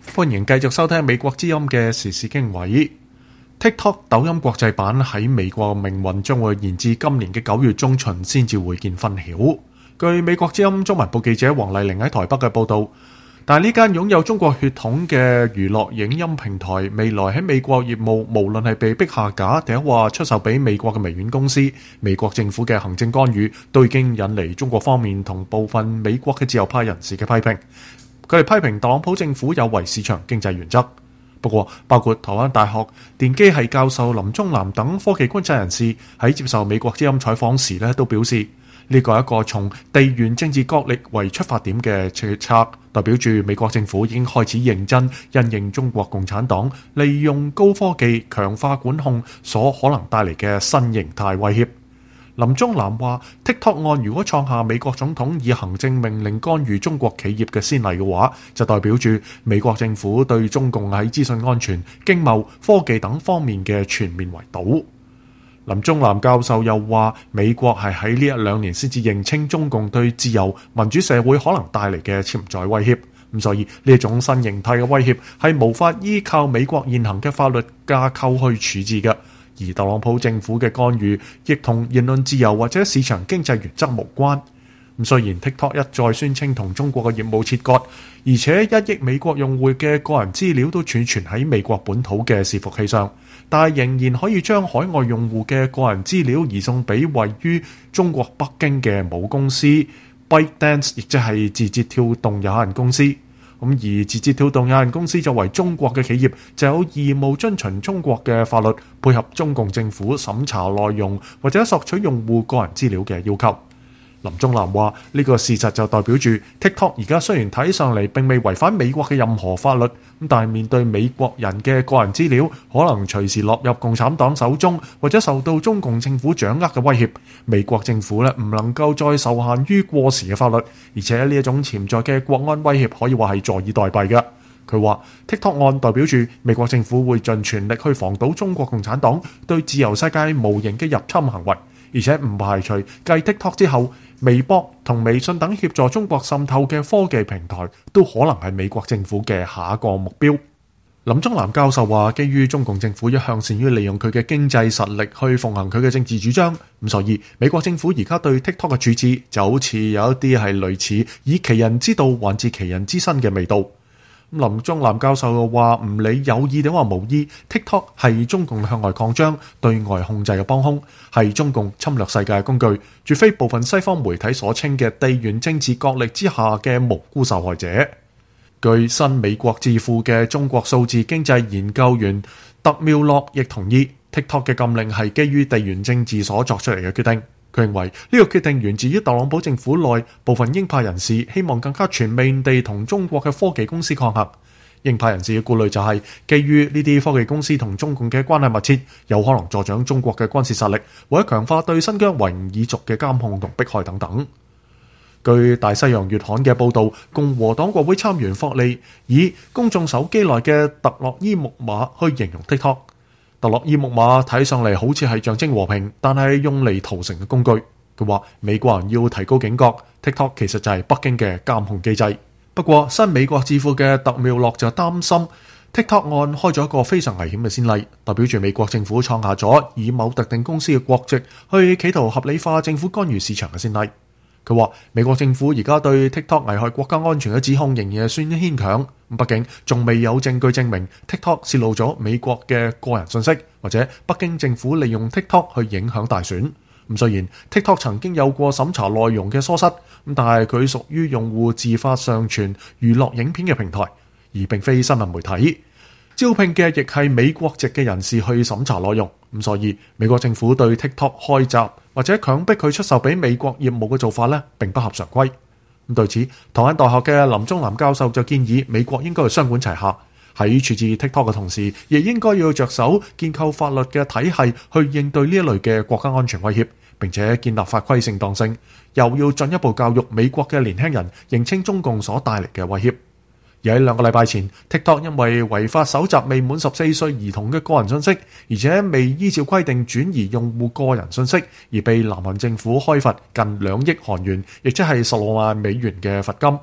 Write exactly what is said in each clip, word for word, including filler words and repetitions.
歡迎繼續收聽美國之音嘅時事經緯。TikTok 抖音國際版喺美國嘅命運將會延至今年嘅九月中旬先至會見分曉。據美國之音中文部記者黃麗玲喺台北嘅報道，但係呢間擁有中國血統嘅娛樂影音平台，未來喺美國業務無論係被逼下架，定係話出售俾美國嘅微軟公司，美國政府嘅行政干預都已經引嚟中國方面同部分美國嘅自由派人士嘅批評。佢哋批評特朗普政府有違市場經濟原則。不過，包括台灣大學電機系教授林忠南等科技觀察人士喺接受美國之音採訪時咧，都表示呢個係一個從地緣政治角力為出發點嘅決策，代表住美國政府已經開始認真因應中國共產黨利用高科技強化管控所可能帶嚟嘅新形態威脅。林忠南話 TikTok 案如果創下美國總統以行政命令干預中國企業嘅先例嘅話，就代表住美國政府對中共喺資訊安全、經貿、科技等方面嘅全面圍堵。林忠南教授又話，美國係喺呢一兩年先至認清中共對自由民主社會可能帶嚟嘅潛在威脅，咁所以呢一種新形態嘅威脅係無法依靠美國現行嘅法律架構去處置嘅。而特朗普政府嘅干預亦同言論自由或者市場經濟原則無關。咁雖然 TikTok 一再宣稱同中國嘅業務切割，而且一億美國用戶嘅個人資料都儲存喺美國本土嘅伺服器上，但係仍然可以將海外用戶嘅個人資料移送俾位於中國北京嘅母公司 ByteDance， 亦即係字節跳動有限公司。咁而字節跳動有限公司作為中國嘅企業，就有義務遵循中國嘅法律，配合中共政府審查內容或者索取用戶個人資料嘅要求。林忠南話：呢個事實就代表住 TikTok 而家雖然睇上嚟並未違反美國嘅任何法律，咁但係面對美國人嘅個人資料可能隨時落入共產黨手中，或者受到中共政府掌握嘅威脅，美國政府咧唔能夠再受限於過時嘅法律，而且呢一種潛在嘅國安威脅可以話係坐以待斃嘅。佢話 TikTok 案代表住美國政府會盡全力去防堵中國共產黨對自由世界無形嘅入侵行為，而且唔排除繼 TikTok 之後，微博同微信等協助中國滲透嘅科技平台都可能係美國政府嘅下一個目標。林忠南教授話，基於中共政府一向善於利用佢嘅經濟實力去奉行佢嘅政治主張，咁所以美國政府而家對 TikTok 嘅處置就好似有一啲係類似以其人之道還治其人之身嘅味道。林忠南教授又話，唔理有意定話無意， TikTok 係中共向外擴張、對外控制嘅幫兇，係中共侵略世界嘅工具，絕非部分西方媒體所稱嘅地緣政治角力之下嘅無辜受害者。據新美國智庫嘅中國數字經濟研究員特妙洛亦同意 ，TikTok 嘅禁令係基於地緣政治所作出嚟嘅決定。佢認為呢個決定源自於特朗普政府內部分鷹派人士希望更加全面地同中國嘅科技公司抗衡。鷹派人士嘅顧慮就係基於呢啲科技公司同中共嘅關係密切，有可能助長中國嘅軍事實力，或者強化對新疆維吾爾族嘅監控同迫害等等。據大西洋月刊嘅報導，共和黨國會參議員霍利以公眾手機內嘅特洛伊木馬去形容 TikTok。特洛伊木馬睇上嚟好似係象徵和平，但係用嚟屠城嘅工具。佢話美國人要提高警覺 ，TikTok 其實就係北京嘅監控機制。不過新美國智庫嘅特妙洛就擔心 TikTok 案開咗一個非常危險嘅先例，代表住美國政府創下咗以某特定公司嘅國籍去企圖合理化政府干預市場嘅先例。佢話美國政府而家對 TikTok 危害國家安全嘅指控仍然係算牽強，畢竟仲未有證據證明 TikTok 泄露咗美國嘅個人信息，或者北京政府利用 TikTok 去影響大選。咁雖然 TikTok 曾經有過審查內容嘅疏失，但係佢屬於用戶自發上傳娛樂影片嘅平台，而並非新聞媒體。招聘嘅亦係美國籍嘅人士去審查內容，咁所以美國政府對 TikTok 開閘或者強迫佢出售俾美國業務嘅做法呢，並不合常規。咁對此，台灣大學嘅林忠南教授就建議美國應該係雙管齊下，喺處置 TikTok 嘅同時，亦應該要着手建構法律嘅體系去應對呢一類嘅國家安全威脅，並且建立法規正當性，又要進一步教育美國嘅年輕人認清中共所帶嚟嘅威脅。而喺兩個禮拜前 ，TikTok 因為違法搜集未滿十四歲兒童嘅個人信息，而且未依照規定轉移用戶個人信息，而被南韓政府開罰近兩億韓元，亦即係十六萬美元嘅罰金。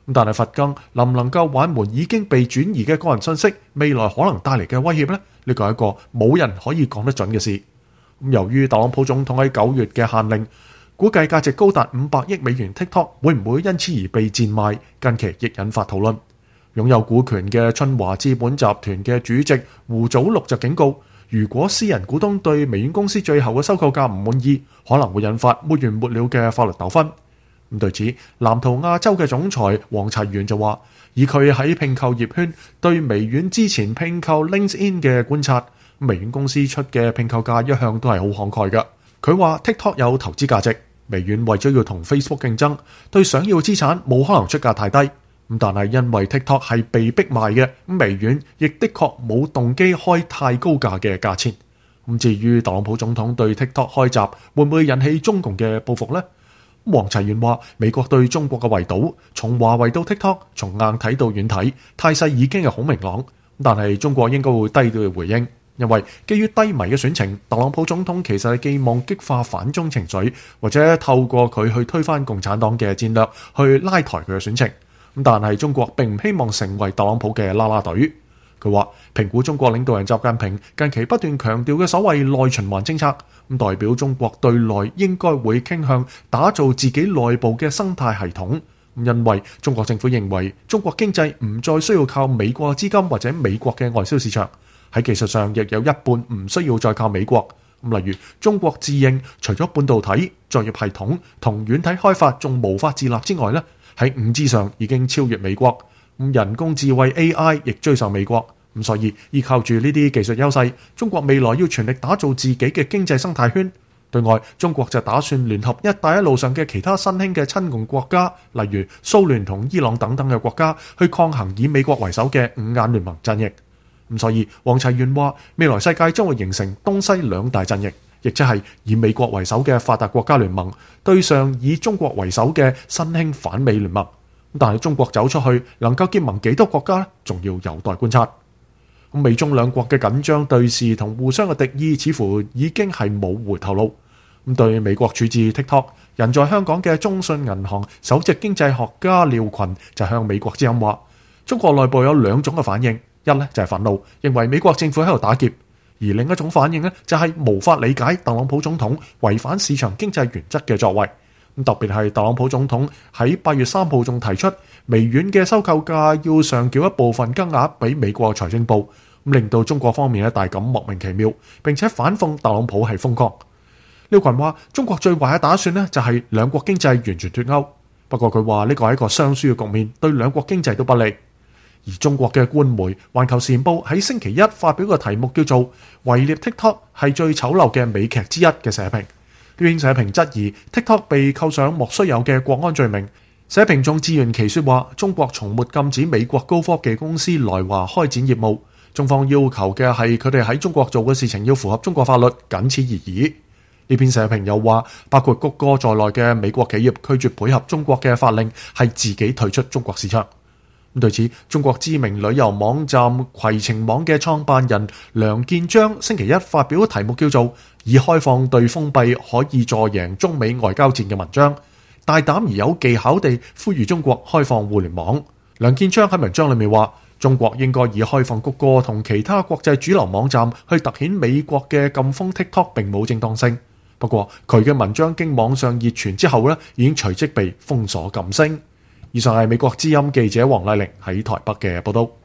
但係佛更能唔能夠挽回已經被轉移嘅個人信息未來可能帶嚟嘅威脅呢？呢個係一個冇人可以講得準嘅事。由於特朗普總統喺九月嘅限令，估計價值高達五百億美元 TikTok 會唔會因此而被賤賣，近期亦引發討論。擁有股權嘅春華資本集團嘅主席胡祖祿就警告，如果私人股東對微軟公司最後嘅收購價唔滿意，可能會引發沒完沒了嘅法律糾紛。咁對此，藍圖亞洲嘅總裁黃齊元就話，以佢喺併購業圈對微軟之前併購 LinkedIn 嘅觀察，微軟公司出嘅併購價一向都係好慷慨嘅。佢話 TikTok 有投資價值，微軟為咗要同 Facebook 競爭，對想要資產冇可能出價太低。咁但係因為 TikTok 係被逼賣嘅，咁微軟亦的確冇動機開太高價嘅價錢。咁至於特朗普總統對 TikTok 開閘，會唔會引起中共嘅報復呢？黃齊元話：美國對中國嘅圍堵，從華為到 TikTok， 從硬睇到軟睇，態勢已經係好明朗。但係中國應該會低調回應，因為基於低迷嘅選情，特朗普總統其實係寄望激化反中情緒，或者透過佢去推翻共產黨嘅戰略，去拉抬佢嘅選情。但係中國並唔希望成為特朗普嘅啦啦隊。佢話評估中國領導人習近平近期不斷強調嘅所謂內循環政策，咁代表中國對內應該會傾向打造自己內部嘅生態系統。因為中國政府認為中國經濟唔再需要靠美國資金或者美國嘅外銷市場，喺技術上亦有一半唔需要再靠美國。例如中國自認除咗半導體、作業系統同軟體開發仲無法自立之外呢，喺五 G 上已經超越美國。人工智慧 A I 亦追上美國，咁所以依靠住呢啲技術優勢，中國未來要全力打造自己嘅經濟生態圈。對外，中國就打算聯合一帶一路上嘅其他新興嘅親共國家，例如蘇聯同伊朗等等嘅國家，去抗衡以美國為首嘅五眼聯盟陣營。咁所以黃齊元話，未來世界將會形成東西兩大陣營，亦即係以美國為首嘅發達國家聯盟對上以中國為首嘅新興反美聯盟。但係中國走出去能夠結盟幾多國家，仲要有待觀察。美中兩國嘅緊張對視同互相嘅敵意，似乎已經係冇回頭路。咁對美國處置 TikTok， 人在香港嘅中信銀行首席經濟學家廖群就向美國之音話：中國內部有兩種嘅反應，一咧就係憤怒，認為美國政府喺度打劫；而另一種反應咧就係無法理解特朗普總統違反市場經濟原則嘅作為。特別係特朗普總統喺八月三號仲提出微軟嘅收購價要上繳一部分金額俾美國財政部，咁令到中國方面咧大感莫名其妙，並且反諷特朗普係瘋狂。廖群話中國最壞嘅打算咧就係兩國經濟完全脫鈎，不過佢話呢個係一個雙輸嘅局面，對兩國經濟都不利。而中國嘅官媒《環球時報》喺星期一發表個題目叫做圍獵 TikTok 係最醜陋嘅美劇之一嘅社評。呢篇社評質疑 TikTok 被扣上莫須有嘅國安罪名。社評中自圓其說話，中國從沒禁止美國高科技公司來華開展業務，中方要求嘅係佢哋喺中國做嘅事情要符合中國法律，僅此而已。呢篇社評又話，包括谷歌在內嘅美國企業拒絕配合中國嘅法令，係自己退出中國市場。對此，中國知名旅遊網站攜程網嘅創辦人梁建章星期一發表題目叫做以開放對封閉可以助贏中美外交戰嘅文章，大膽而有技巧地呼籲中國開放互聯網。梁建章喺文章裏面話，中國應該以開放谷歌同其他國際主流網站去凸顯美國嘅禁封 TikTok 並冇正當性。不過佢嘅文章經網上熱傳之後咧，已經隨即被封鎖禁聲。以上係美國之音記者黃麗玲喺台北嘅報道。